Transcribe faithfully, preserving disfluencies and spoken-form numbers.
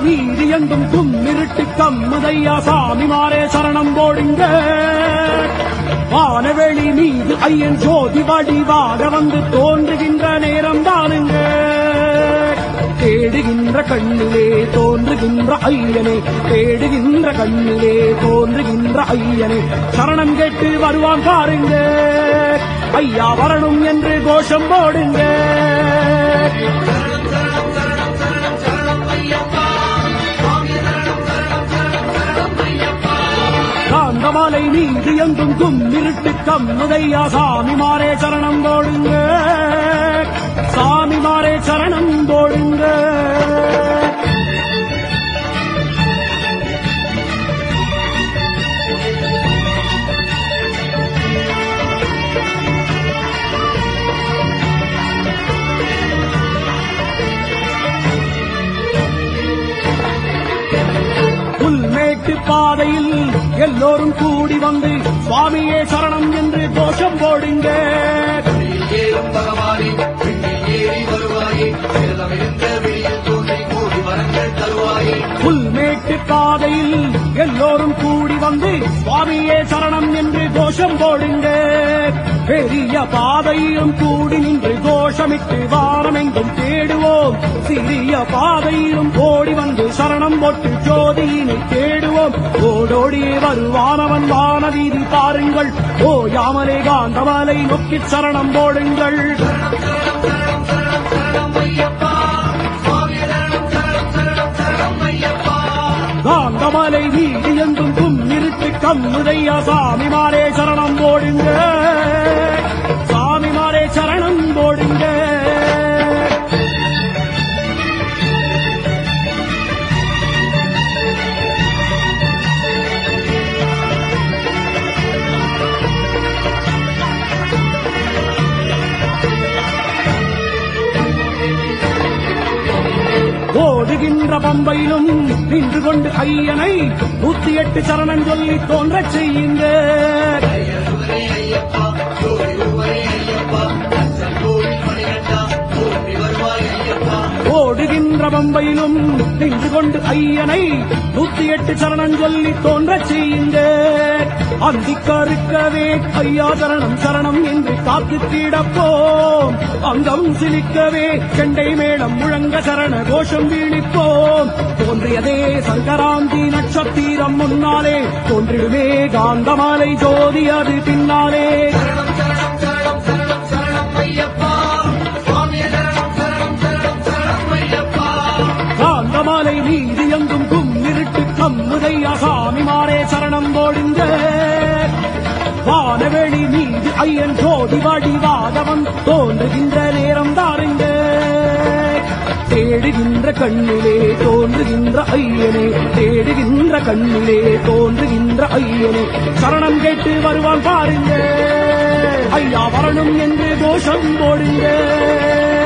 வீதி எங்கும் கும்மிருட்டு கம்முதையா சாமிமாரே சரணம் போடுங்க. வானவெளி மீது ஐயன் ஜோதி வடிவாக வந்து தோன்றுகின்ற நேரம் தானுங்க. தேடுகின்ற கண்ணிலே தோன்றுகின்ற ஐயனே, தேடுகின்ற கண்ணிலே தோன்றுகின்ற ஐயனே, சரணம் கேட்டு வருவான் பாருங்க. ஐயா வரணும் என்று கோஷம் போடுங்க. காந்தமாலை மீது எங்கும் கும்மிருட்டு கம்முதையா சாமிமாரே சரணம் போடுங்க. சாமிமாரே சரணம் போடுங்க. புல்மேட்டு பாதையில் எல்லோரும் கூடி வந்து சுவாமியே சரணம் என்று கோஷம் போடுங்க. புல்மேட்டு பாதையில் எல்லோரும் கூடி வந்து சுவாமியே சரணம் என்று கோஷம் போடுங்க. பெரிய பாதையிலும் கூடி நின்று கோஷமிட்டு வாரமெங்கும் தேடுவோம். சிறிய பாதையிலும் ஓடி வந்து சரணம் போட்டு ஜோதியினை தேடுவோம். ஓடோடியே வருவானவன் வானவீதி பாருங்கள். ஓயாமலே காந்தமலை நோக்கி சரணம் போடுங்கள். காந்தமலை வீதி எங்கும் கும்மிருட்டு கம்முதையா சாமிமாரே சரணம் போடுங்க. சாமிமாரே சரணம் போடுங்க. ஓடுகின்ற பம்பையிலும் நின்று கொண்டு ஐயனை நூத்தி எட்டு சரணம் சொல்லி தோன்றச் செய்யுங்க. ஓடுகின்ற பம்பையிலும் நின்று கொண்டு ஐயனை நூத்தி எட்டு சரணம் சொல்லி தோன்றச் செய்யுங்க. அந்திக்கருக்கவே ஐயா சரணம் சரணம் என்று காத்து தீடப்போம். அங்கம் சிலிக்கவே கெண்டை மேளம் முழங்க சரண கோஷம் வீழிப்போம். தோன்றியதே சங்கராந்தி நட்சத்திரம் முன்னாலே, தோன்றிடுமே காந்தமாலை ஜோதி அது பின்னாலே. காந்தமாலை மீது எங்கும் கும்மிருட்டு கம்முதையா சாமிமாரே சரணம் போடுங்க. வானவெளி மீது ஐயன் ஜோதி வடிவாதவன் தோன்றுகின்ற நேரம் தாருங்க. தேடுகின்ற கண்ணிலே தோன்றுகின்ற ஐயனே, தேடுகின்ற கண்ணிலே தோன்றுகின்ற ஐயனே, சரணம் கேட்டு வருவான் பாருங்க. ஐயா வரணும் என்று கோஷம் போடுங்க.